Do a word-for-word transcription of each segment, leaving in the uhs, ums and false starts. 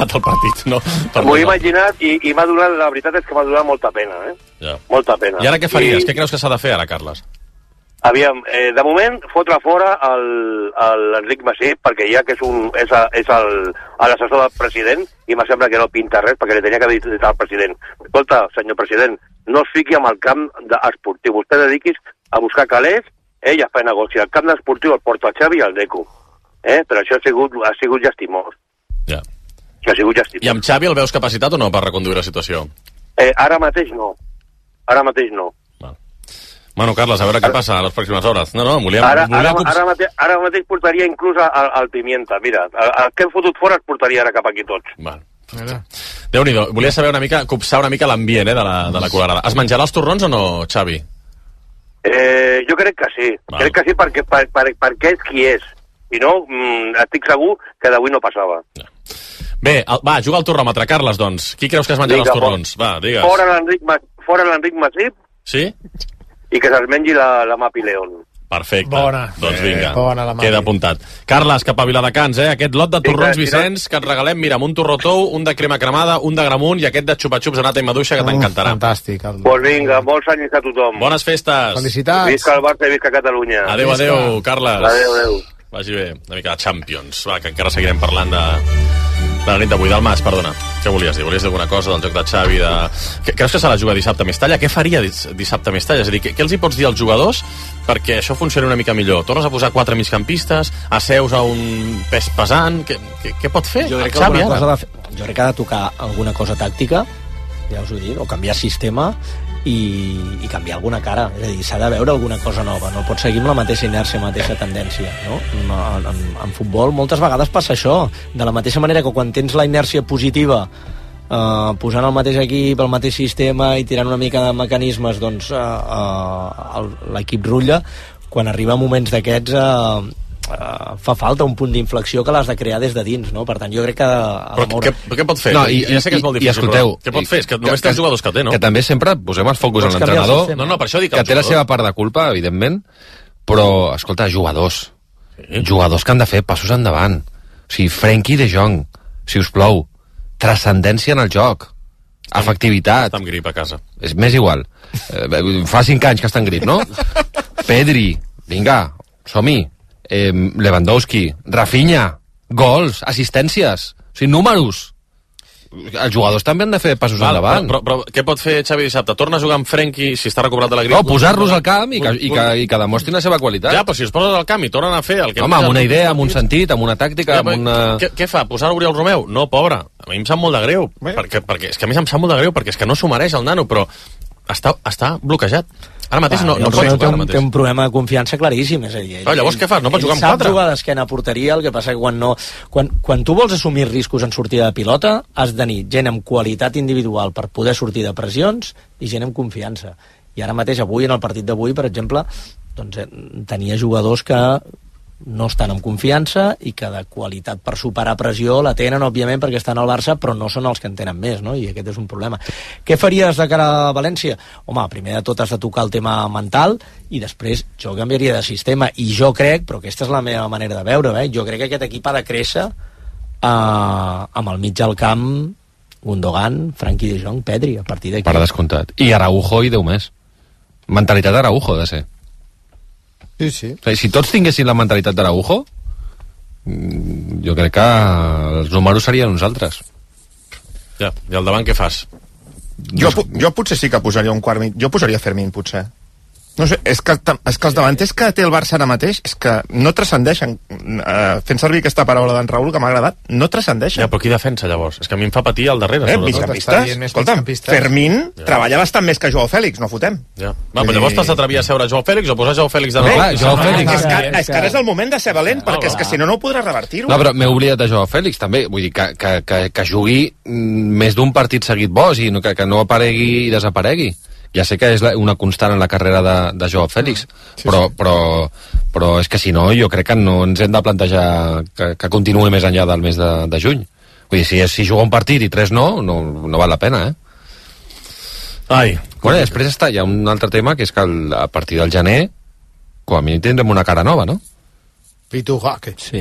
imaginat el partit, no? M'ho he imaginat i, i m'ha donat, la veritat és que m'ha donat molta pena, eh? Ja. Molta pena. I ara què faries? I... Què creus que s'ha de fer ara, Carles? Aviam, eh, de moment, fotre fora l'Enric Masip, perquè ja que és, un, és, a, és l'assessor del president, i me sembla que no pinta res, perquè li tenia que dir al president. Escolta, senyor president, no es fiqui amb el camp esportiu. Vostè dediquis a buscar calés eh, i a fer negoci. El camp esportiu el porta el Xavi i el Deco. Eh? Però això ha sigut, ha sigut llastimós. Ja. Això ha sigut llastimós. I amb Xavi el veus capacitat o no per reconduir la situació? Eh, ara mateix no. Ara mateix no. Bueno, Carles, a veure què passa a les pròximes hores. No, no, volíem... Ara, ara, volíem... ara, mateix, ara mateix portaria inclús al, al Pimienta. Mira, el, el que hem fotut fora es portaria ara cap aquí tots. Val. Déu-n'hi-do. Volia saber una mica, copsar una mica l'ambient eh, de, la, de la colorada. Es menjarà els torrons o no, Xavi? Eh, jo crec que sí. Val. Crec que sí perquè, per, per, perquè és qui és. Si no, mm, estic segur que d'avui no passava. Ja. Bé, el, va, juga al torròmetre, Carles, doncs. Qui creus que es menjarà els torrons? Va, digues. Fora l'Enric fora l'Enric Masip. Sí? I que se'ls mengi la, la Mapi León. Perfecte. Bona. Doncs vinga, Bona la queda apuntat. Carles, cap a Viladecans, eh? Aquest lot de torrons sí, Vicenç que et regalem, mira, amb un torró tou, un de crema cremada, un de gramunt i aquest de xupa-xups de nata i maduixa que t'encantarà. Fantàstic. El... Doncs pues vinga, molts anys a tothom. Bones festes. Felicitats. Visca el Barça i visca Catalunya. Adéu, adéu, Carles. Adéu, adéu. Vagi bé. Una mica de Champions. Va, que encara seguirem parlant de... de la nit d'avui. Del Mas, perdona. Què volies dir? Volies dir alguna cosa del joc de Xavi? De... Creus que se la juga dissabte a Mestalla? Què faria dissabte a Mestalla? És a dir, què, què els hi pots dir als jugadors perquè això funcioni una mica millor? Tornes a posar quatre migcampistes, asseus a un pes pesant? Què, què, què pot fer jo crec el Xavi cosa ara? de, jo crec que ha de tocar alguna cosa tàctica, ja us ho dic, o canviar sistema i, i canviar alguna cara. És a dir, s'ha de veure alguna cosa nova. No pot seguir amb la mateixa inèrcia, la mateixa tendència. No? En, en, en futbol moltes vegades passa això. De la mateixa manera que quan tens la inèrcia positiva Uh, posant el mateix equip, el mateix sistema i tirant una mica de mecanismes, doncs uh, uh, l'equip rutlla. Quan arriba a moments d'aquests uh, uh, fa falta un punt d'inflexió que l'has de crear des de dins, no? Per tant, jo crec que... Però què, què pot fer? No, i, ja sé que és molt i, difícil, i escolteu, però què pot fer? És que només que, té els jugadors que té, no? Que també sempre posem els focus en l'entrenador, no, no, per això dic que té la seva part de culpa, evidentment, però, escolta, jugadors, sí. jugadors que han de fer passos endavant. O sigui, Frenkie de Jong, si us plou, transcendència en el joc, efectivitat. Està amb grip a casa. És més igual. Eh, fa cinc anys que està en grip, no? Pedri, vinga, som-hi. Eh, Lewandowski, Rafinha, gols, assistències, o sigui, números. Els jugadors també han de fer passos Val, endavant. Però, però, però què pot fer Xavi dissabte? Torna a jugar amb Frenkie si està recuperat de la grip? No, posar-los al camp i que, i, que, i que demostrin la seva qualitat. Ja, però si els poses al camp i tornen a fer el que... Home, amb una idea, amb un sentit, amb una tàctica, ja, amb una... Què, què fa? Posar Oriol Romeu? No, pobre. A mi em sap molt de greu. Perquè, perquè, és que a mi em sap molt de greu, perquè és que no s'ho mereix el nano, però està, està bloquejat. Ara mateix no, no pot jugar. Té un, té un problema de confiança claríssim, és a dir... Ell, però llavors què fas? No pots jugar amb quatre? quatre? Sap jugar d'esquena a porteria, el que passa que quan no... Quan, quan tu vols assumir riscos en sortida de pilota, has de tenir gent amb qualitat individual per poder sortir de pressions i gent amb confiança. I ara mateix, avui, en el partit d'avui, per exemple, doncs, tenia jugadors que no estan amb confiança i que de qualitat per superar pressió la tenen, òbviament, perquè estan al Barça, però no són els que en tenen més, no? I aquest és un problema. Què faries de cara a València? Home, primer de tot has de tocar el tema mental i després jo canviaria de sistema i jo crec, però aquesta és la meva manera de veure, eh? Jo crec que aquest equip ha de créixer eh, amb el mig del camp Gundogan, Frenkie de Jong, Pedri, a partir d'aquí. Per descomptat. I Araujo i Déu més. Mentalitat d'Araujo, de ser. Sí, sí. O sigui, si tots tinguessin la mentalitat d'Araujo, jo crec que els números serien uns altres. Ja, i al davant què fas? Jo, jo potser sí que posaria un quart mig. Jo posaria Fermín, potser. No sé, és que, és que els davanters que té el Barça ara mateix és que no transcendeixen. Uh, fent servir aquesta paraula d'en Raül, que m'ha agradat, no transcendeixen. Ja, però qui defensa, llavors? És que a mi em fa patir al darrere. Eh, migcampistes? Escolta'm, Fermín ja. treballa bastant més que Joao Fèlix, no fotem. Ja. Va, però llavors t'has d'atrevir a seure Joao Fèlix o posar Joao Fèlix de nou? Clar, Joao Fèlix. És que, és que ara és el moment de ser valent, perquè és que si no, no ho podràs revertir-ho. No, però m'he oblidat de Joao Fèlix, també. Vull dir, que, que, que, que jugui més d'un partit seguit bo, o sigui, que, que no aparegui i desaparegui. Ja sé que és una constant en la carrera de, de Joao Fèlix, sí, però, sí. Però, però és que si no, jo crec que no ens hem de plantejar que, que continuï més enllà del mes de, de juny. Vull dir, si, si juga un partit i tres no, no, no val la pena, eh? Ai. Bueno, després està, hi ha un altre tema, que és que el, a partir del gener, com a mínim tindrem una cara nova, no? Pitu Jaque. Sí.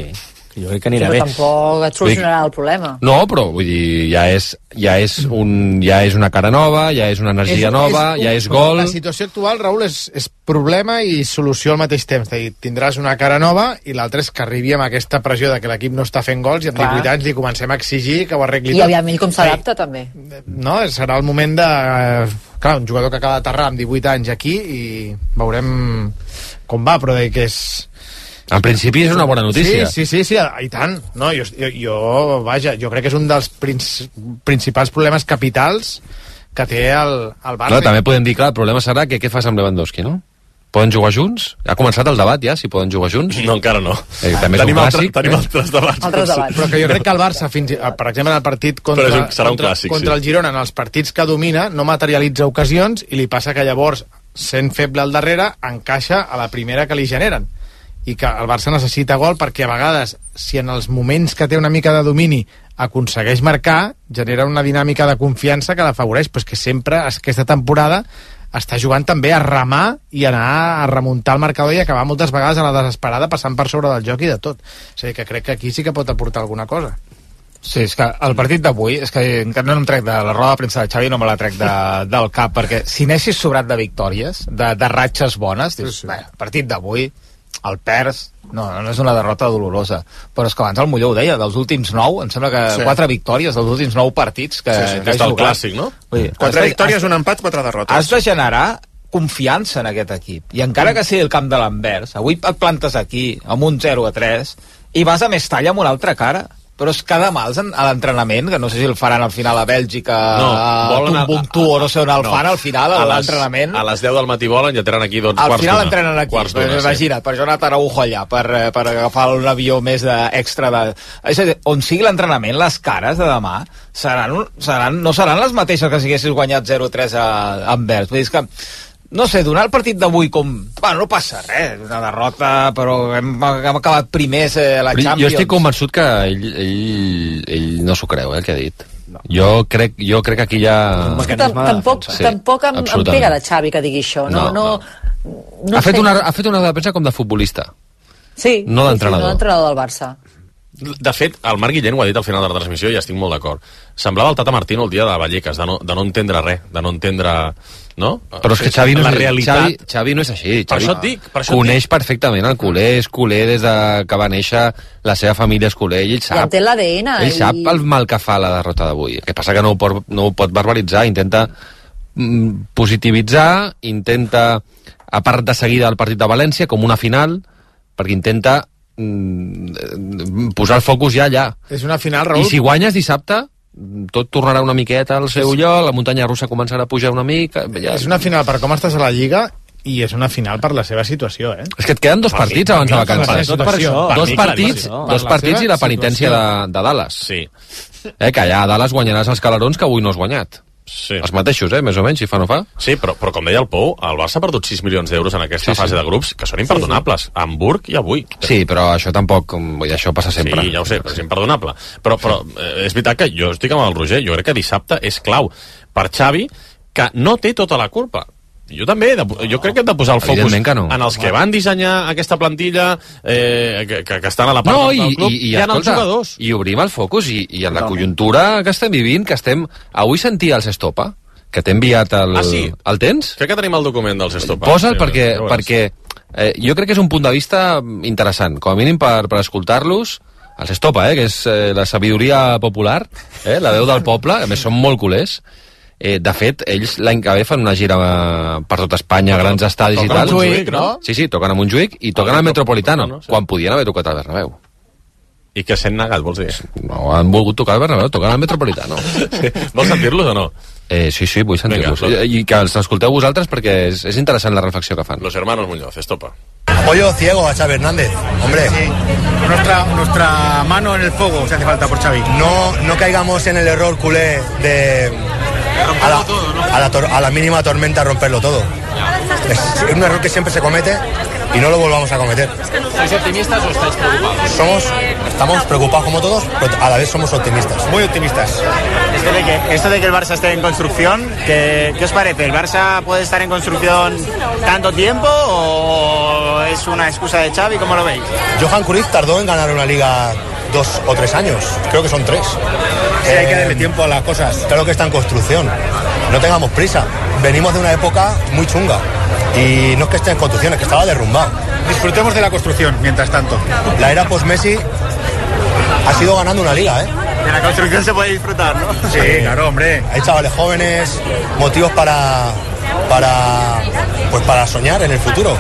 Jo crec que anirà però bé. tampoc et solucionarà el problema. No, però vull dir, ja és, ja és, un, ja és una cara nova, ja és una energia És- nova, és un- ja és gol... La situació actual, Raül, és, és problema i solució al mateix temps. És a dir, tindràs una cara nova i l'altre és que arribi amb aquesta pressió de que l'equip no està fent gols i amb Clar. divuit anys li comencem a exigir que ho arregli I tot. aviam ell com s'adapta, també. No, serà el moment de... Clar, un jugador que acaba d'aterrar amb divuit anys aquí i veurem com va, però de que és... En principi és una bona notícia. Sí, sí, sí, sí, i tant. No, jo, jo, jo, vaja, jo crec que és un dels princi principals problemes capitals que té el, el Barça. Clar, també podem dir, clar, el problema serà que què fas amb Lewandowski, no? Poden jugar junts? Ha començat el debat ja, si poden jugar junts? No, encara no. Eh, també és tenim un altre, clàssic. tenim eh? altres debats. Altres debats. Però que jo crec que el Barça, fins, i- per exemple, en el partit contra, Però és un- serà un contra, clàssic, contra sí. el Girona, en els partits que domina, no materialitza ocasions i li passa que llavors, sent feble al darrere, encaixa a la primera que li generen. I que el Barça necessita gol perquè a vegades, si en els moments que té una mica de domini aconsegueix marcar, genera una dinàmica de confiança que l'afavoreix, però és que sempre, aquesta temporada, està jugant també a remar i anar a remuntar el marcador i acabar moltes vegades a la desesperada passant per sobre del joc i de tot. És a dir, que crec que aquí sí que pot aportar alguna cosa. Sí, és que el partit d'avui, és que encara no em trec de la roda de premsa de Xavi, no me la trec de, del cap, perquè si anessis sobrat de victòries, de, de ratxes bones, dius, sí, sí. Bé, el partit d'avui, el perds, no, no és una derrota dolorosa, però és que abans el Molló ho deia, dels últims nou, em sembla que Sí. quatre victòries dels últims nou partits que, Sí, sí, que és has el jugat. clàssic, no? Vull dir, Quatre has de- victòries, has- un empat, quatre derrotes. Has de generar confiança en aquest equip. I encara que sigui el camp de l'Anvers, avui et plantes aquí, amb un zero a tres, i vas a Mestalla amb una altra cara. Però és que demà els en- a l'entrenament, que no sé si el faran al final a Bèlgica, No, a volen a- Tumbuktu, o no sé on el fan, al final, A a les- l'entrenament. A les deu del matí volen i ja tenen aquí doncs, Al quarts final d'una. entrenen aquí, Quarts per, d'una, sí. imagina't, per Jonathan Araujo allà, per, eh, per agafar un avió més de, extra de... És a dir, on sigui l'entrenament, les cares de demà seran, un- seran, no seran les mateixes que si haguessis guanyat zero a tres a, a Anvers. Vull dir, és que no sé, donar el partit d'avui com... Bueno, no passa res, una derrota, però hem, hem acabat primers eh, a la Però Champions. jo estic convençut que ell, ell, ell no s'ho creu, eh, el que ha dit. No. Jo, crec, jo crec que aquí hi ha... Un Tam mecanisme de tampoc defensa. Sí, tampoc em, em absolutament. pega de Xavi que digui això. No, No, no, no. ha, fet sé. una, ha fet una defensa com de futbolista. Sí, no d'entrenador. Sí, sí, no d'entrenador del Barça. De fet, el Marc Guillén ho ha dit al final de la transmissió i estic molt d'acord. Semblava el Tata Martino el dia de Vallecas, de no, de no entendre res, de no entendre... No? Però és que Xavi no, la és, realitat... Xavi, Xavi no és així. Per Xavi això et dic, per això et coneix dic. perfectament el culer, és culer des de que va néixer, la seva família és culer, i ell I en sap, té l'A D N. ell i... sap el mal que fa la derrota d'avui. El que passa que no ho pot, no ho pot verbalitzar, intenta mm, positivitzar, intenta, a part de seguida el partit de València, com una final, perquè intenta mm, posar el focus ja allà. És una final, Raül. I si guanyes dissabte, tot tornarà una miqueta al seu lloc, la muntanya russa començarà a pujar una mica... Ja... És una final per com estàs a la Lliga i és una final per la seva situació, eh? És que et queden dos Per partits mi, abans de per mi, vacances. tot per això. Per Dos mi, partits, claríssim. dos Per la partits seva i la penitència de, situació. de Dallas. Sí, Eh, que allà a Dallas guanyaràs els calarons que avui no has guanyat. sí. Els mateixos, eh, més o menys, si fa no fa. Sí, però, però com deia el Pou, el Barça ha perdut sis milions d'euros en aquesta Sí, sí. fase de grups que són imperdonables. A Hamburg i avui. Sí, però això tampoc, vull dir, això passa sempre. Sí, ja ho sé, però és imperdonable. Però, però eh, és veritat que jo estic amb el Roger, jo crec que dissabte és clau per Xavi, que no té tota la culpa. Jo també, he de, jo crec que hem de posar el focus Evidentment que no. en els que van dissenyar aquesta plantilla, eh, que, que, que estan a la part No, del i, club, i, i, i en els escolta, jugadors. i obrim el focus i, i en la conjuntura que estem vivint, que estem... Avui sentia el Sestopa, que t'he enviat el... Ah, sí? El tens? Crec que tenim el document dels Estopa. Posa'l Sí, perquè, ja ho veuràs. perquè eh, jo crec que és un punt de vista interessant, com a mínim per, per escoltar-los. Els Estopa, eh, que és eh, la sabidoria popular, eh, la veu del poble, a més són molt culers. Eh, de fet, ells l'any que ve fan una gira eh, per tot Espanya, grans estadis i Toquen tal. a Montjuïc, no? Sí, sí, toquen a Montjuïc i toquen al Metropolitano, Metropolitano, sí. quan podien haver tocat al Bernabéu. I que s'han negat, vols dir? No han volgut tocar al Bernabéu, toquen al Metropolitano. Sí. Vols sentir-los o no? Eh, sí, sí, vull sentir-los. Vinga, I, I que els escolteu vosaltres perquè és, és interessant la reflexió que fan. Los hermanos Muñoz, Estopa. Apoyo ciego a Xavi Hernández, hombre. Sí. Nuestra, nuestra mano en el fuego se hace falta por Xavi. No, no caigamos en el error culé de a la, a la, tor- a la mínima tormenta romperlo todo. Es un error que siempre se comete y no lo volvamos a cometer. ¿Sois optimistas o estáis preocupados? Somos, estamos preocupados como todos, pero a la vez somos optimistas. Muy optimistas. Esto de, que, esto de que el Barça esté en construcción, ¿qué, ¿qué os parece? ¿El Barça puede estar en construcción tanto tiempo o es una excusa de Xavi? ¿Cómo lo veis? Johan Cruyff tardó en ganar una liga dos o tres años, creo que son tres. Sí, hay que darle tiempo a las cosas. Claro que está en construcción, no tengamos prisa. Venimos de una época muy chunga y no es que esté en construcción, es que estaba derrumbado. Disfrutemos de la construcción, mientras tanto. La era post-Messi ha sido ganando una liga, ¿eh? De la construcción se puede disfrutar, ¿no? Sí, claro, hombre. Hay chavales jóvenes, motivos para, para, pues para soñar en el futuro.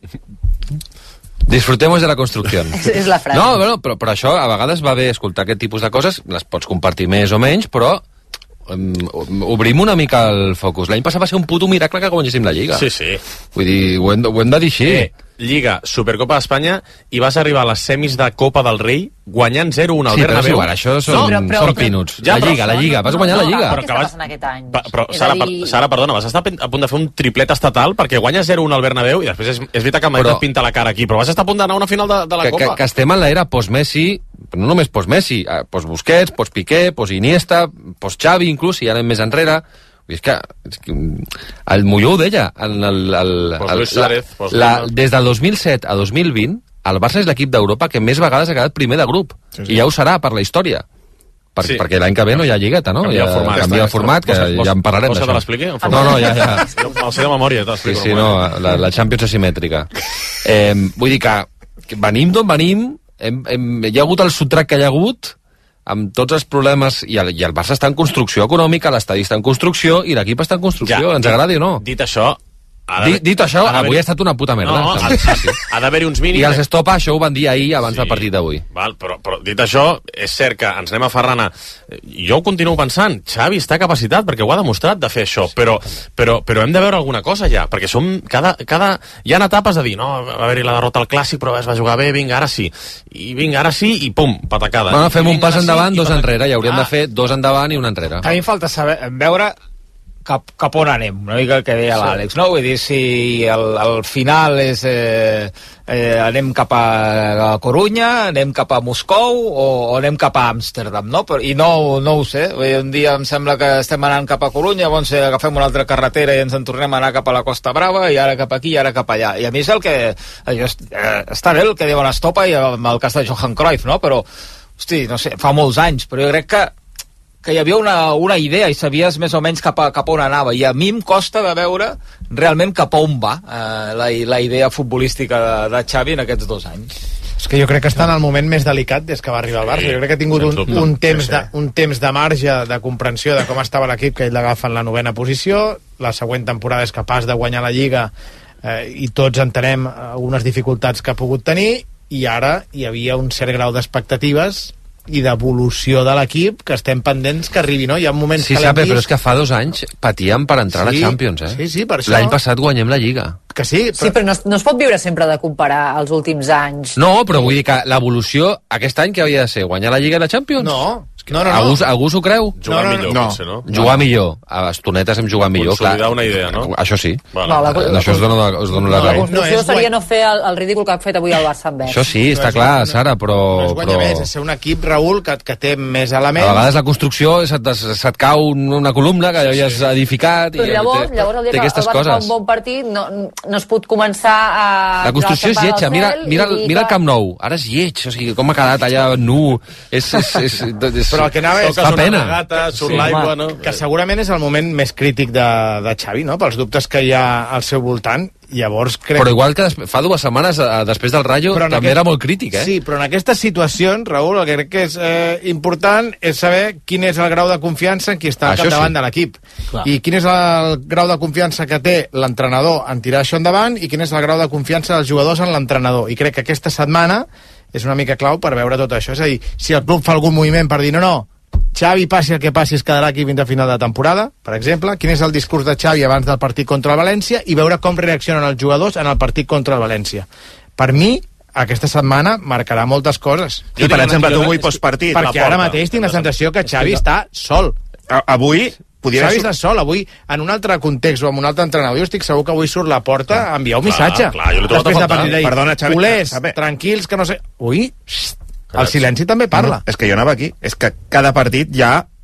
Disfrutemos de la construcció. És la frase. No, bueno, però, però això a vegades va bé escoltar aquest tipus de coses, les pots compartir més o menys, però um, obrim una mica el focus. L'any passat va ser un puto miracle que guanyéssim la Lliga. Sí, sí. Vull dir, ho hem, ho hem de dir així. Eh, Lliga, Supercopa d'Espanya, i vas arribar a les semis de Copa del Rei guanyant zero un al sí, Bernabéu. Sí, però això són, no, però, però, són pinuts. Ja, la Lliga, la Lliga, vas guanyar no, la Lliga. Però què està passant aquest any? Pa, però, Sara, dir... per, Sara, perdona, vas estar a punt de fer un triplet estatal perquè guanyes zero un al Bernabéu i després és, és veritat que el Madrid però, et pinta la cara aquí, però vas estar a punt d'anar a una final de, de la que, Copa. Que, que estem en l'era post-Messi, no només post-Messi, post-Busquets, post-Piqué, post-Iniesta, post-Xavi, inclús, si anem més enrere. És que, és que el Molló ho deia, el, el, el, el, Suárez, la, la, des del dos mil set a dos mil vint, el Barça és l'equip d'Europa que més vegades ha quedat primer de grup, sí, sí. I ja ho serà per la història. Per, sí. Perquè l'any que ve no hi ha lligueta, no? Canvia el format, canvia el format, que vos, ja en parlarem d'això. Vols que te l'expliqui? No, no, ja, ja. Jo me'l sé de memòria, t'explico. Sí, sí, no, la, la Champions asimètrica. Eh, vull dir que, que venim d'on venim, hem, hem, hi ha hagut el subtrac que hi ha hagut, amb tots els problemes, i el, i el Barça està en construcció econòmica, l'estadi està en construcció i l'equip està en construcció, ja, ens agradi o no. Dit això, Dit, dit això, avui ha estat una puta merda. No, ha, ha d'haver-hi uns mínims... I els Estopa això ho van dir ahir abans sí, del partit d'avui. Però, però dit això, és cert que ens anem a Ferrana. Jo ho continuo pensant, Xavi està capacitat perquè ho ha demostrat de fer això, però, però, però hem de veure alguna cosa ja, perquè som cada, cada... hi ha etapes de dir, no, va haver-hi la derrota al Clàssic, però es va jugar bé, vinga, ara sí. I vinga, ara sí, i pum, patacada. Bueno, fem un pas endavant, sí, dos enrere, i hauríem ah. de fer dos endavant i un enrere. A mi em falta saber, veure... Cap, cap on anem, una mica el que deia sí. l'Àlex, no? Vull dir, si el, el final és eh, eh, anem cap a, a Corunya, anem cap a Moscou o, o anem cap a Amsterdam, no? Però, I no, no ho sé, vull dir, un dia em sembla que estem anant cap a Corunya, llavors eh, agafem una altra carretera i ens en tornem a anar cap a la Costa Brava i ara cap aquí i ara cap allà. I a mi és el que... Allò, eh, està bé el que diuen Estopa i amb el cas de Johan Cruyff, no? Però, hosti, no sé, fa molts anys, però jo crec que que hi havia una, una idea i sabies més o menys cap a, cap a on anava, i a mi em costa de veure realment cap a on va eh, la, la idea futbolística de, de Xavi en aquests dos anys. És que jo crec que està en el moment més delicat des que va arribar al Barça. Jo crec que ha tingut un, un, temps, de, un temps de marge de comprensió de com estava l'equip, que ell l'agafa en la novena posició, la següent temporada és capaç de guanyar la Lliga eh, i tots entenem algunes dificultats que ha pogut tenir, i ara hi havia un cert grau d'expectatives i d'evolució de l'equip que estem pendents que arribi, no? Hi ha moments sí, que l'hem vist... però és que fa dos anys patíem per entrar sí, a la Champions, eh? Sí, sí, per això... L'any passat guanyem la Lliga. Que sí, però... Sí, però no, no es pot viure sempre de comparar els últims anys. No, però vull dir que l'evolució aquest any que havia de ser? Guanyar la Lliga i la Champions? No, no, no. Algú, algú s'ho creu? Jugar no, no, millor, no. potser, no? Jugar millor. A estonetes hem jugat millor, clar. Consolidar una idea, no? Això sí. Vale. No, la, la, això us dono, us dono no, la raó. La construcció no, seria no fer el, el ridícul que ha fet avui el Barça amb Bert. Això sí, està no clar, no, Sara, però... No és guanyar però... més, és ser un equip, Raül, que, que té més elements... A vegades la construcció se't, se't cau una columna que ja has edificat... Però i llavors, té, llavors el dia que el Barça fa un bon partit no, no es pot començar a... La construcció és lletja, mira, mira, mira el Camp Nou, ara és lleig, o sigui, com ha quedat allà nu, és... és, és, és però el que anava és... Fa pena. Gata, surt sí, l'aigua, no? Que segurament és el moment més crític de, de Xavi, no? Pels dubtes que hi ha al seu voltant. Llavors crec... Però igual que fa dues setmanes, després del Rayo, també aquest... era molt crític, eh? Sí, però en aquestes situacions, Raül, el que crec que és eh, important és saber quin és el grau de confiança en qui està al capdavant sí. de l'equip. I quin és el grau de confiança que té l'entrenador en tirar això endavant i quin és el grau de confiança dels jugadors en l'entrenador. I crec que aquesta setmana és una mica clau per veure tot això. És a dir, si el club fa algun moviment per dir no, no, Xavi, passi el que passi, es quedarà aquí fins a final de temporada, per exemple. Quin és el discurs de Xavi abans del partit contra el València i veure com reaccionen els jugadors en el partit contra el València. Per mi, aquesta setmana marcarà moltes coses. I, per exemple, tu avui postpartit... Perquè ara mateix tinc la sensació que Xavi està sol. Avui... Xavi està sol, avui, en un altre context o amb un altre entrenador, jo estic segur que avui surt la porta a enviar un missatge. Clar, jo després de partit d'ahir. Perdona, Xavi. Culers, tranquils, que no sé... Ui, el silenci també parla. No, és que jo anava aquí. És que cada partit hi ha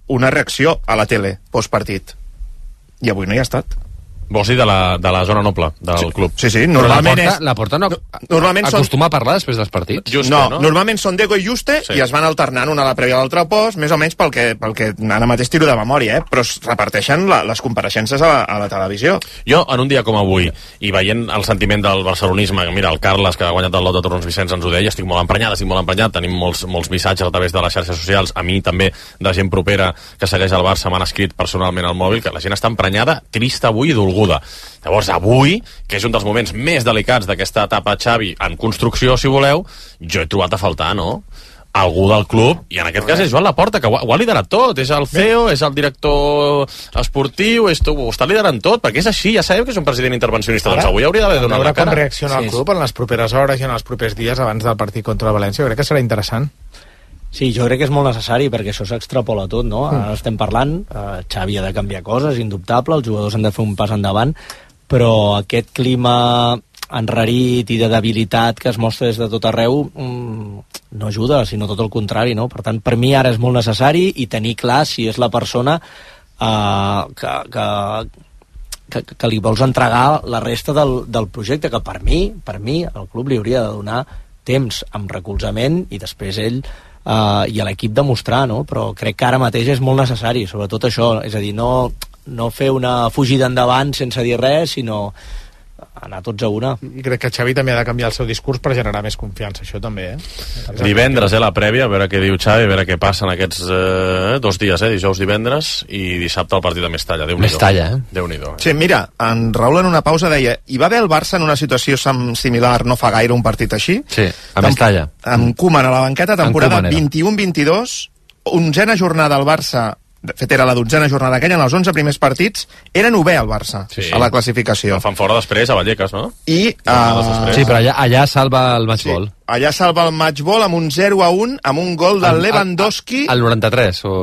una reacció a la tele postpartit. I avui no hi ha estat. Vols dir de la, de la zona noble del sí, club? Sí, sí, normalment la porta, és... La porta no, normalment acostuma són... a parlar després dels partits? Juste, no, no, normalment són Deco i Juste sí. i es van alternant una a la prèvia a l'altra post, més o menys pel que, pel que ara mateix tiro de memòria, eh? Però es reparteixen la, les compareixences a la, a la televisió. Jo, en un dia com avui, i veient el sentiment del barcelonisme, mira, el Carles, que ha guanyat el lot de Torrons Vicenç, ens ho deia, estic molt emprenyat, estic molt emprenyat, tenim molts, molts missatges a través de les xarxes socials, a mi també, de gent propera que segueix el Barça, m'han escrit personalment al mòbil, que la gent està emprenyada, trista avui i dolguda. Llavors, avui, que és un dels moments més delicats d'aquesta etapa Xavi en construcció, si voleu, jo he trobat a faltar, no?, algú del club, i en aquest cas és Joan Laporta, que ho ha, ho ha liderat tot, és el C E O, és el director esportiu, és, ho està liderant tot, perquè és així, ja sabeu que és un president intervencionista, doncs avui hauria d'haver donat la cara. Com reacciona el club en les properes hores i en els propers dies abans del partit contra el València, jo crec que serà interessant. Sí, jo crec que és molt necessari perquè això s'extrapola tot, no? Ara estem parlant, eh, Xavi ha de canviar coses, indubtable, els jugadors han de fer un pas endavant, però aquest clima enrarit i de debilitat que es mostra des de tot arreu mmm, no ajuda, sinó tot el contrari, no? Per tant, per mi ara és molt necessari i tenir clar si és la persona eh, que, que, que, que li vols entregar la resta del, del projecte, que per mi, per mi el club li hauria de donar temps amb recolzament i després ell Uh, i a l'equip demostrar, no? Però crec que ara mateix és molt necessari, sobretot això, és a dir, no, no fer una fugida endavant sense dir res, sinó anar tots a una. I crec que Xavi també ha de canviar el seu discurs per generar més confiança, això també, eh? Exacte. Divendres, eh, la prèvia, a veure què diu Xavi, a veure què passa en aquests eh, dos dies, eh, dijous, divendres, i dissabte el partit de Mestalla. Déu-n'hi-do. Mestalla, eh? Déu-n'hi-do. Sí, mira, en Raül en una pausa deia, hi va haver el Barça en una situació similar no fa gaire un partit així? Sí, a Mestalla. Amb Koeman a la banqueta, temporada vint-i-u vint-i-dos, onzena jornada al Barça, de fet era la dotzena jornada aquella, en els onze primers partits era novè el Barça, sí, a la classificació. El fan fora després a Vallecas, no? I, uh, sí, però allà, allà salva el matchball. Sí, allà salva el matchball amb un zero a un, amb un gol del Lewandowski. Al noranta-tres, o...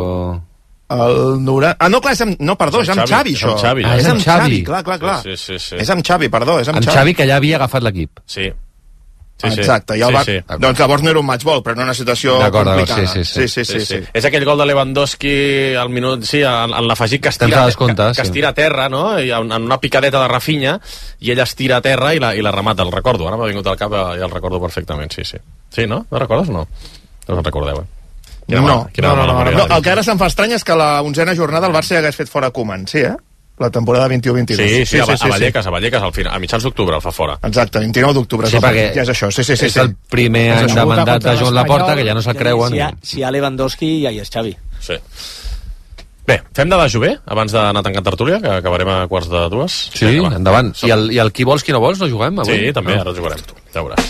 El nora... Ah, no, clar, és amb... No, perdó, és amb Xavi, això. És amb Xavi, ah, és amb Xavi, clar, clar, clar. Sí, sí, sí. És amb Xavi, perdó, és amb, amb Xavi. Xavi, que ja havia agafat l'equip. Sí. Sí, sí. Exacte, i el sí, Bar... sí. doncs llavors no era un matchball, però no una situació complicada. Sí sí sí. Sí, sí, sí, sí, sí. És aquell gol de Lewandowski al minut, sí, en, en l'afegit que, estira, compte, que, que sí. es tira a terra, no? I en, en una picadeta de Rafinha, i ell es tira a terra i la, i la remata, el recordo, ara m'ha vingut al cap i el recordo perfectament, sí, sí. Sí, no? No recordes o no? No el recordeu, eh? Quina no, mala, quina no, no, no, no, no, el que ara se'm fa estrany és que la onzena jornada el Barça ja hagués fet fora Koeman, sí, eh? La temporada vint-i-u vint-i-dos. Sí, sí, sí, a, sí, a Vallecas, sí. a Vallecas, al final, a mitjans d'octubre el fa fora. Exacte, vint-i-nou d'octubre. Sí, perquè ja és això, sí, sí, sí. És el primer any de mandat de Joan Laporta, que ja no se'l creuen. Si hi ha, si hi ha Lewandowski, ja hi és Xavi. Sí. Bé, fem de la Jové, abans d'anar tancant tertúlia, que acabarem a quarts de dues. Sí, sí endavant. I el, I el qui vols, qui no vols, no juguem avui? Sí, també, no. ara jugarem. Ja veuràs.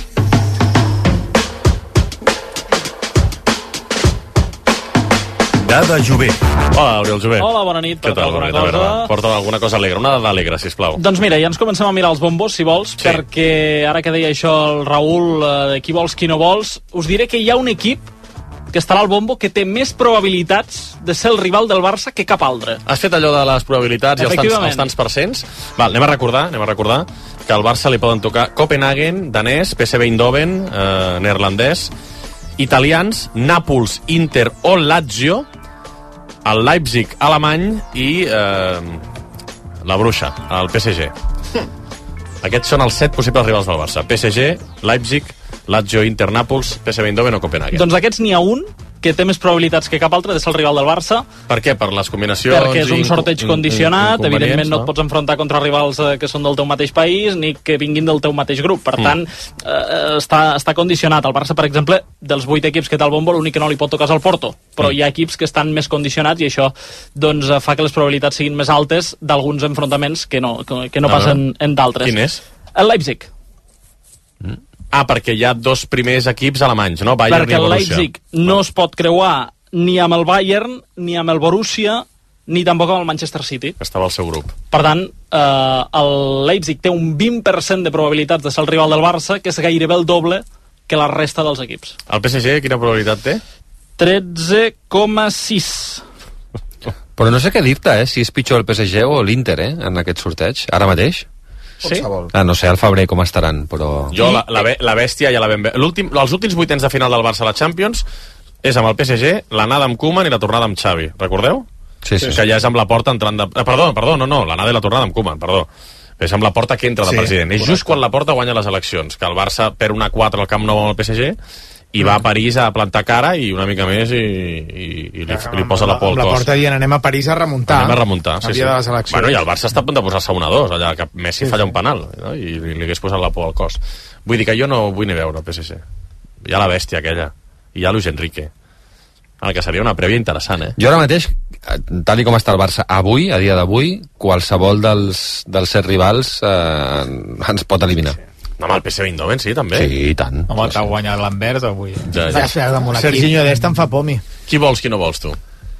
Dada Jové. Hola, Oriol Jové. Hola, bona nit. Què tal, bona nit? Cosa... Porta alguna cosa alegre, una dada alegre, sisplau. Doncs mira, ja ens comencem a mirar els bombos, si vols, sí. Perquè ara que deia això el Raül, de qui vols, qui no vols, us diré que hi ha un equip que estarà al bombo que té més probabilitats de ser el rival del Barça que cap altre. Has fet allò de les probabilitats i els tants, els tants percents? Val, anem a recordar, anem a recordar que al Barça li poden tocar Copenhagen, danès, P S V Eindhoven, eh, neerlandès, italians, Nàpols, Inter o Lazio, el Leipzig alemany i eh, la Bruixa, el P S G. Aquests són els set possibles rivals del Barça. P S G, Leipzig, Lazio, Inter, Nàpols, P S V Eindhoven o Copenhagen. Doncs d'aquests n'hi ha un que té més probabilitats que cap altre de ser el rival del Barça. Per què? Per les combinacions? Perquè és un sorteig condicionat, evidentment no no et pots enfrontar contra rivals eh, que són del teu mateix país ni que vinguin del teu mateix grup. Per mm. tant, eh, està, està condicionat. El Barça, per exemple, dels vuit equips que té el bombo, l'únic que no li pot tocar és el Porto. Però mm. hi ha equips que estan més condicionats i això doncs, fa que les probabilitats siguin més altes d'alguns enfrontaments que no, que, que no ah, passen en d'altres. Quin és? El Leipzig. Mm. Ah, perquè hi ha dos primers equips alemanys, no? Bayern perquè i el Borussia. Perquè el Leipzig no es pot creuar ni amb el Bayern, ni amb el Borussia, ni tampoc amb el Manchester City. Estava al seu grup. Per tant, eh, el Leipzig té un vint per cent de probabilitats de ser el rival del Barça, que és gairebé el doble que la resta dels equips. El P S G quina probabilitat té? tretze coma sis. Però no sé què dir-te, eh? Si és pitjor el P S G o l'Inter, eh? En aquest sorteig, ara mateix. Sí? Ah, no sé, al febrer com estaran, però... Jo la, la, la bèstia ja la ben... L'últim, els últims vuitens de final del Barça a la Champions és amb el P S G, l'anada amb Koeman i la tornada amb Xavi. Recordeu? Sí, sí. Que ja és amb la porta entrant de... Eh, perdó, perdó, no, no, l'anada i la tornada amb Koeman, perdó. És amb la porta que entra de Sí, president. És correcte. just quan la porta guanya les eleccions, que el Barça perd una quatre al Camp Nou amb el P S G i va a París a plantar cara i una mica més i, i, i li, li posa la por al Amb la cos. porta dient anem a París a remuntar. Anem a remuntar, sí, el sí. dia de les eleccions. Bueno, i el Barça està a punt de posar-se un a dos, allà que Messi sí, falla un penal, no? I li, li hagués posat la por al cos. Vull dir que jo no vull ni veure el P S G. Hi ha la bèstia aquella, i hi ha Luis Enrique. El que seria una prèvia interessant, eh? Jo ara mateix, tal i com està el Barça avui, a dia d'avui, qualsevol dels, dels set rivals eh, ens pot eliminar. No, home, el P S V Eindhoven, sí, també. Sí, i tant. Home, t'ha guanyat l'Anvers avui. Ja, ja. Serginho Dest em fa pomi. Qui vols, qui no vols, tu?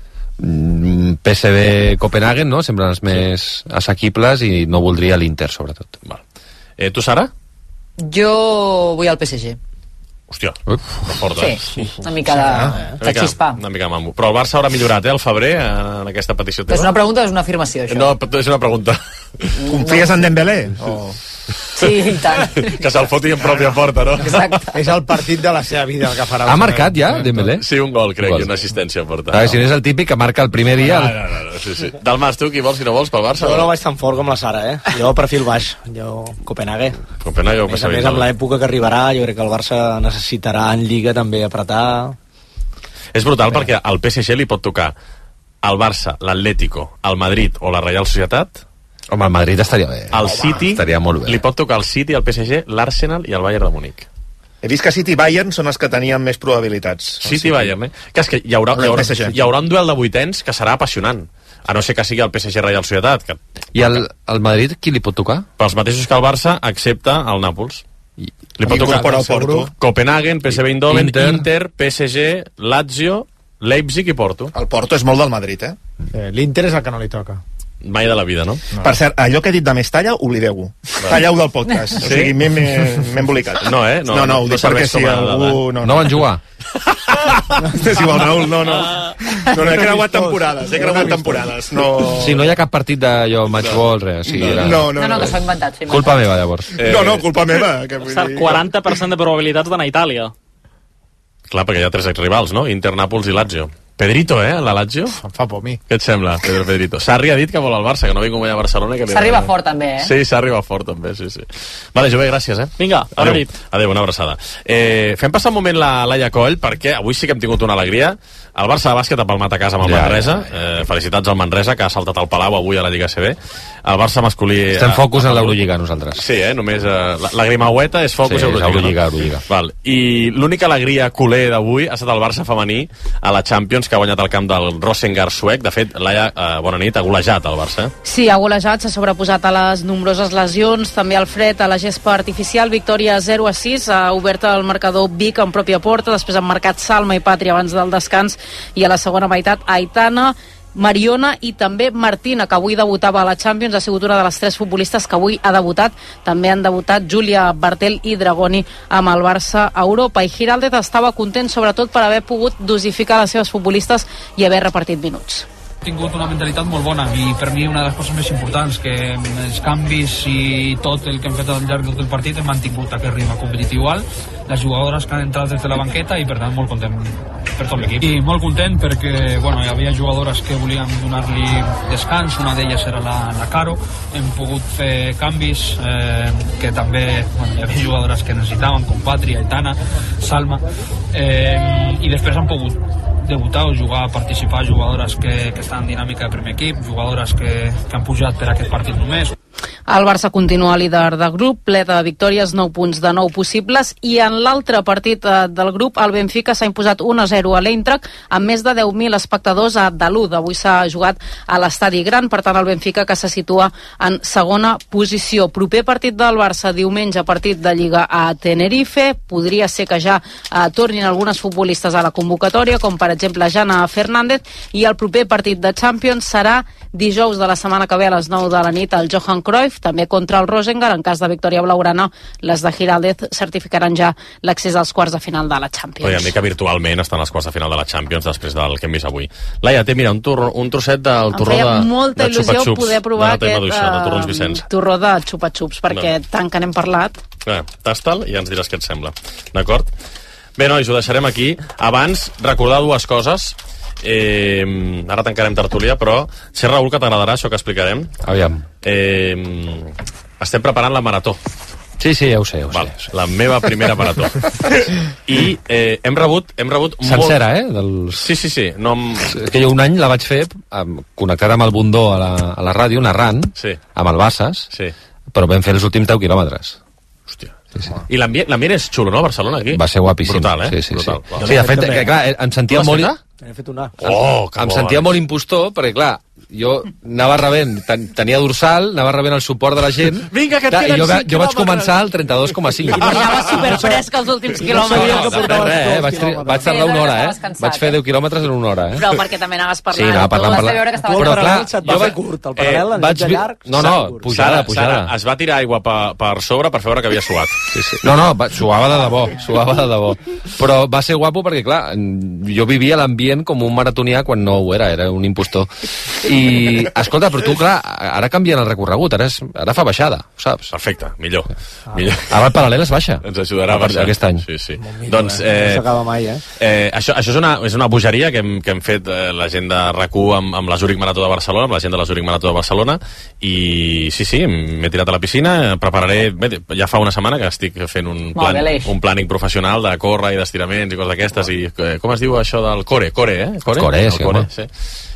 Mm, P S V Copenhagen, no? Semblen els més assequibles i no voldria l'Inter, sobretot. Val. Eh, tu, Sara? Jo vull al P S G. Hòstia, que fort, eh? Sí, una mica de, de xispa. Una mica mambo. Però el Barça haurà millorat, eh, el febrer, en aquesta petició teva. És una pregunta o és una afirmació, això? No, és una pregunta. Confies en Dembélé? O... Sí, i tant. Que se'l foti en pròpia porta, no? Exacte. És el partit de la seva vida el que farà. Ha marcat ja, Dembélé? Sí, un gol, crec, i una assistència a porta. A veure, si no és el típic que marca el primer dia... No, no, no, no, sí, sí. Dalmas, tu, qui vols, qui no vols, pel Barça? Jo no vaig tan fort com la Sara, eh? Jo perfil baix, jo Copenhague. Copenhague o P S V. A més, amb l'època que arribarà, jo crec que el Barça necessitarà en Lliga també apretar. És brutal bé, perquè al P S G li pot tocar el Barça, l'Atlético, el Madrid o la Reial Societat. Home, el Madrid estaria bé. El City, estaria molt bé. Li pot tocar el City, el P S G, l'Arsenal i el Bayern de Múnich. He vist que City i Bayern són els que tenien més probabilitats. City i Bayern, eh? Que és que hi haurà, hi, haurà, hi haurà un duel de vuitens que serà apassionant. A no ser que sigui el P S G Reial Societat. Que... I el, el Madrid, qui li pot tocar? Pels mateixos que el Barça, excepte el Nàpols. I, li pot tocar el Porto. Copenhagen, P S V Eindhoven, Inter. Inter, Inter, P S G, Lazio, Leipzig i Porto. El Porto és molt del Madrid, eh? eh L'Inter és el que no li toca. Mai de la vida, no? no. Per cert, allò que he dit de Mestalla, oblideu-ho. Talleu del podcast. Sí? O sigui, m'he embolicat. No, eh? No, no, no ho dic perquè si algú... No, no van jugar? És igual, Raül, no, no. No, no, he creuat temporades, he creuat temporades. No... Sí, no hi ha cap partit d'allò, match ball, res. Sí, era... no, no, no, no, que s'ho ha inventat. Culpa meva, llavors. Eh... No, no, culpa meva. Que vull dir... quaranta per cent de probabilitats d'anar a Itàlia. Clar, perquè hi ha tres exrivals, no? Inter, Nàpols i Lazio. Pedrito, eh, la Lazio? Em fa por mi. Què et sembla, Pedro Pedrito? Sarri ha dit que vol al Barça, que no vinc a Barcelona. S'arriba fort, també, eh? Sí, s'arriba fort, també, sí, sí. Vale, Jové, gràcies, eh? Vinga, adéu. Adéu, una abraçada. Eh, fem passar un moment la Laia Coll, perquè avui sí que hem tingut una alegria. El Barça de bàsquet ha palmat a casa amb el ja, Manresa. Ja, ja. Eh, felicitats al Manresa, que ha saltat al Palau avui a la Lliga A C B. El Barça masculí... Estem focus en l'Eurolliga, nosaltres. Sí, eh? Només eh, la, la grimaueta és focus sí, Eurolliga. Eurolliga, Eurolliga. Val. I l'única alegria culer d'avui ha estat el Barça femení a la Champions, que ha guanyat el camp del Rosengård suec. De fet, Laia, eh, bona nit, ha golejat el Barça. Sí, ha golejat, s'ha sobreposat a les nombroses lesions, també al fred, a la gespa artificial. Victòria zero a sis, ha obert el marcador Vic en pròpia porta, després han marcat Salma i Pàtria abans del descans, i a la segona meitat Aitana, Mariona i també Martina, que avui debutava a la Champions. Ha sigut una de les tres futbolistes que avui ha debutat. També han debutat Júlia Bartel i Dragoni amb el Barça a Europa. I Giraldez estava content sobretot per haver pogut dosificar les seves futbolistes i haver repartit minuts. He tingut una mentalitat molt bona i per mi una de les coses més importants, que els canvis i tot el que hem fet al llarg del partit hem mantingut aquest ritme competitiu alt, les jugadores que han entrat des de la banqueta, i per tant molt content per tot l'equip. I molt content perquè bueno, hi havia jugadores que volíem donar-li descans, una d'elles era la, la Caro, hem pogut fer canvis eh, que també bueno, hi havia jugadores que necessitaven, com Pàtria, Aitana, Salma, eh, i després han pogut debutar o jugar, participar jugadores que, que estan en dinàmica de primer equip, jugadores que, que han pujat per aquest partit només. El Barça continua líder de grup, ple de victòries, nou punts de nou possibles, i en l'altre partit del grup, el Benfica s'ha imposat un a zero a l'Eintracht, amb més de deu mil espectadors a Dalud. Avui s'ha jugat a l'Estadi Gran, per tant el Benfica que se situa en segona posició. Proper partit del Barça, diumenge, partit de Lliga a Tenerife. Podria ser que ja eh, tornin algunes futbolistes a la convocatòria, com per exemple Jana Fernández, i el proper partit de Champions serà dijous de la setmana que ve a les nou de la nit al Johan Cruyff, també contra el Rosengård. En cas de victòria blaugrana, les de Giraldez certificaran ja l'accés als quarts de final de la Champions. Podríem dir que virtualment estan als quarts de final de la Champions després del que hem vist avui. Laia, té, mira, un, turro, un trosset del torró de, de xupa-xups. Em feia molta il·lusió poder provar aquest uh, torró de xupa-xups, perquè no. tant que n'hem parlat... Eh, tasta'l i ja ens diràs què et sembla. D'acord? Bé, nois, ho deixarem aquí. Abans, recordar dues coses. Eh, ara tancarem tertúlia, però sé, Raül, que t'agradarà això que explicarem. Aviam. Eh, estem preparant la marató. Sí, sí, ja ho sé, ja ho Val, sé. la meva primera marató. I eh, hem rebut... Hem rebut Sencera, molt... eh? Dels... Sí, sí, sí. No em... És que jo un any la vaig fer amb, connectada amb el Bundó a la, a la ràdio, narrant, sí. amb el Bassas, sí. però vam fer els últims deu quilòmetres. Hòstia. Sí, sí. I l'ambient és xulo, no, a Barcelona, aquí? Va ser guapíssim. Brutal, eh? Sí, sí, Brutal. sí. sí de fet, que, clar, em sentia Tu l'has molt... fet, N'he fet una. Oh, que em bo, sentia eh? molt impostor, perquè, clar, jo anava rebent, ten, tenia dorsal, anava rebent el suport de la gent. Vinga, que et Clar, queden i jo, va- cinc jo vaig quilòmetres. començar al trenta-dos coma cinc. I marxava superfresc els últims quilòmetres. No, no, no, res, eh? vaig, tri- vaig tardar una hora, estaves eh? cansat, Vaig fer deu quilòmetres en una hora, eh? Però perquè també anaves parlant. Sí, anava parlant, Tu vas parlant. veure que estaves Però, clar, cansat. jo vaig... curt, el paral·lel, el vaig de vi- llarg, No, no, curt. pujada, Sara, pujada. Sara, es va tirar aigua per, per sobre per veure que havia suat. Sí, sí. No, no, va, suava de debò, suava de debò. Però va ser guapo perquè, clar, jo vivia l'ambient com un maratonià quan no ho era, era un impostor. I, escolta, però tu, clar, ara canvien el recorregut, ara, és, ara fa baixada, ho saps? Perfecte, millor. Ah. millor. Ara el paral·lel es baixa. Ens ajudarà a A partir baixar. d'aquest any. Sí, sí. Millor, Doncs, eh? eh, No s'acaba mai, eh? eh, això, això és una, és una bogeria que hem, que hem fet eh, la gent de RAC u amb, amb la Zurich Marató de Barcelona, amb la gent de la Zurich Marató de Barcelona, i sí, sí, m'he tirat a la piscina, prepararé, bé, ja fa una setmana que estic fent un, Molt plan, bé, l'Eix. un plàning professional de córrer i d'estiraments i coses d'aquestes, i eh, com es diu això del core? Core, eh? Core, Core, El sí, core, home. sí.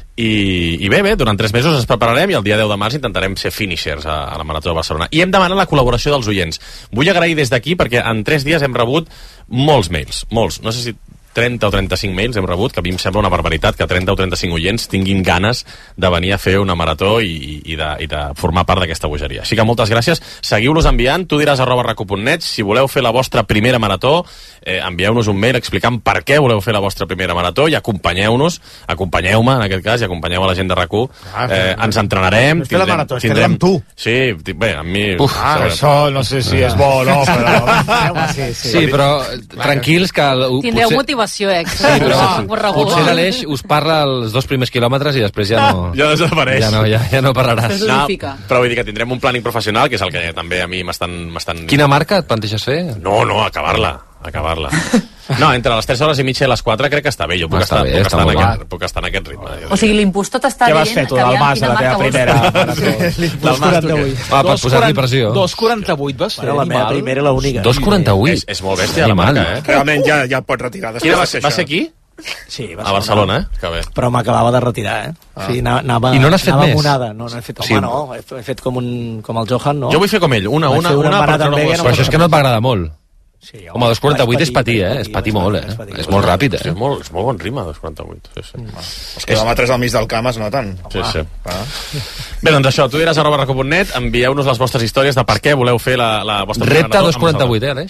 I, i bé, bé, durant tres mesos ens prepararem i el dia deu de març intentarem ser finishers a, a la Marató de Barcelona. I hem demanat la col·laboració dels oients. Vull agrair des d'aquí perquè en tres dies hem rebut molts mails, molts, no sé si trenta o trenta-cinc mails hem rebut, que a mi em sembla una barbaritat que trenta o trenta-cinc oients tinguin ganes de venir a fer una marató i, i, de, i de formar part d'aquesta bogeria. Així que moltes gràcies, seguiu-los enviant, tu diràs arroba rac u punt net, si voleu fer la vostra primera marató, eh, envieu-nos un mail explicant per què voleu fer la vostra primera marató i acompanyeu-nos, acompanyeu-me en aquest cas, i acompanyeu a la gent de RAC u, eh, ens entrenarem, No és fer la marató, és fer-la amb tu. Sí, ti- bé, amb mi... Uf, ah, això no sé si és bo o no, però... sí, sí. Sí, però tranquils que... el- Tindreu potser- motivació extra. Sí, però Corregut. potser l'Aleix us parla els dos primers quilòmetres i després ja no... Ja desapareix. Ja no, ja, ja no parlaràs. No, però vull dir que tindrem un plàning professional, que és el que també a mi m'estan... m'estan- Quina marca et planteges fer? No, no, acabar-la, acabar-la. No, entre les tres hores i mitja i les quatre crec que està bé, jo puc, Està estar, bé, puc, està estar, en molt aquest, puc estar en aquest ritme. O sigui, l'impostor t'està Què vas dient fer, tu, que del aviam Mas, a quina la teva marca vols primera fer. marató? Del Mas, tu què? Va, per posar-li pressió. dos quaranta-vuit vas fer, Bueno, la meva animal. primera i l'única. dos quaranta-vuit. És, és molt bèstia la Animal. marca, eh? Realment ja, ja et pots retirar. Després Quina va de ser, fer va ser això. aquí? Sí, va A Barcelona, eh? Que bé. Però m'acabava de retirar, eh? Ah. O sigui, anava, anava, I no n'has fet anava més? Monada. No, no he fet, home, Sí. no, he, he fet com, un, com el Johan, no? Jo vull fer com ell, una, Vaig una, fer una una, embarada per amb treure ella, les no Però això és que no et va agradar molt. Sí, Home, dos quaranta-vuit és vaig patir, eh? vaig És patir vaig molt, vaig eh? patir. És molt ràpid, Sí, eh? és molt, és molt bon ritme, dos quaranta-vuit. Sí, sí. Els quilòmetres al mig del camp es noten. Sí, sí. Ah. Bé, doncs això, tu diràs arroba rac u punt net, envieu-nos les vostres històries de per què voleu fer la, la vostra... Repte marató dos amb quaranta-vuit, eh,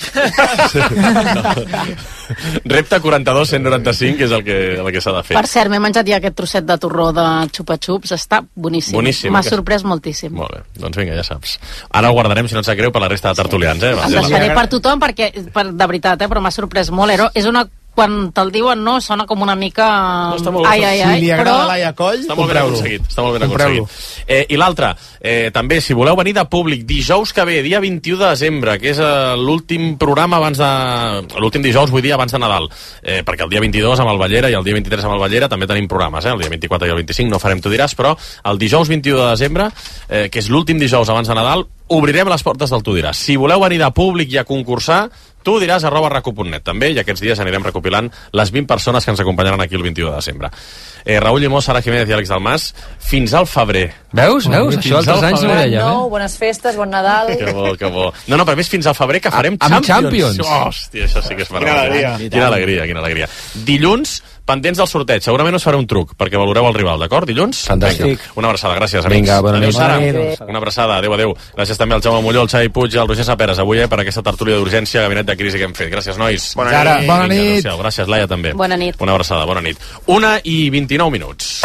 Aleix? Repte quaranta-dos cent noranta-cinc, que és el que, el que s'ha de fer. Per cert, m'he menjat ja aquest trosset de torró de xupa-xups, està boníssim. Boníssim, M'ha que- sorprès moltíssim. Molt bé, doncs vinga, ja saps. Ara el guardarem, si no et sap greu, per la resta de tertulians, eh? Va, Em ja deixaré la- per tothom perquè, per, de veritat, eh, però m'ha sorprès molt. Era, és una, quan te'l diuen, no, sona com una mica... No, està molt bé. ai, ai, ai, Si li agrada però... Laia Coll, Està molt ben compreu-lo. aconseguit, està molt ben Compreu-lo. aconseguit. Eh, I l'altre, eh, també, si voleu venir de públic, dijous que ve, dia vint-i-u de desembre, que és eh, l'últim programa abans de... L'últim dijous, vull dir, abans de Nadal. Eh, perquè el dia vint-i-dos amb el Ballera i el dia vint-i-tres amb el Ballera també tenim programes, eh? El dia vint-i-quatre i el vint-i-cinc no farem, tu diràs, però el dijous vint-i-u de desembre, eh, que és l'últim dijous abans de Nadal, obrirem les portes del Tu diràs. Si voleu venir de públic i a concursar, tu diràs arroba rac u punt net també, i aquests dies anirem recopilant les vint persones que ens acompanyaran aquí el vint-i-u de desembre. Eh, Raül Llimó, Sara Jiménez i Àlex Dalmas, fins al febrer. Veus? Veus? Això altres anys no ho Bon dèiem, nou, eh? bones festes, bon Nadal. Que bo, que bo. No, no, però a més fins al febrer que farem Amb Champions. Champions. Hòstia, això sí que és Quina meravellós. alegria. Quina alegria, quina alegria. Dilluns, pendents del sorteig. Segurament us faré un truc, perquè valoreu el rival, d'acord? Dilluns? Fantàstic. Vinga, una abraçada, gràcies, amics. Vinga, bona Adéu, nit. Sara. Bona nit. Una abraçada, adéu, adéu. Gràcies també al Jaume Molló, al Xavi Puig i al Roger Saperes, avui, eh, per aquesta tertúlia d'urgència, gabinet de crisi que hem fet. Gràcies, nois. Bona Sara, nit. bona Vinga, nit. adéu-siau. Gràcies, Laia, també. Bona nit. Una abraçada, bona nit. Una i vint-i-nou minuts.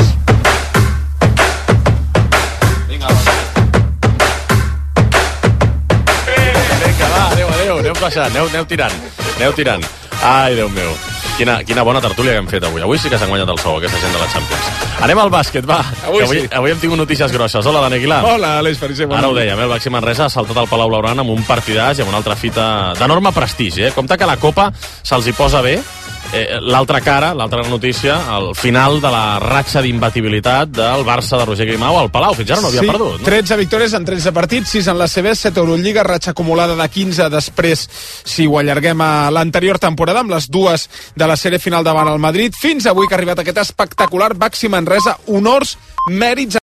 Vinga, Vinga, va, adéu, adéu, aneu baixant, aneu, aneu tirant, aneu tirant. Ai, Déu meu. Quina, quina bona tertúlia que hem fet avui. Avui sí que s'han guanyat el sou, aquesta gent de la Champions. Anem al bàsquet, va. Avui que avui, sí. avui hem tingut notícies grosses. Hola, Dani Aguilar. Hola, Aleix Fariser. Ara ho dèiem, eh? El Baxi Manresa ha saltat al Palau Blaugrana amb un partidàs i amb una altra fita d'enorme prestigi. Eh? Compte que la Copa se'ls hi posa bé, eh, l'altra cara, l'altra notícia, el final de la ratxa d'imbatibilitat del Barça de Roger Grimau al Palau. Fins ara no havia sí, perdut. No? tretze victòries en tretze partits, sis en la C B, set a Eurolliga, ratxa acumulada de quinze després, si ho allarguem a l'anterior temporada, amb les dues de la sèrie final davant el Madrid. Fins avui que ha arribat aquest espectacular Baxi Manresa, honors, mèrits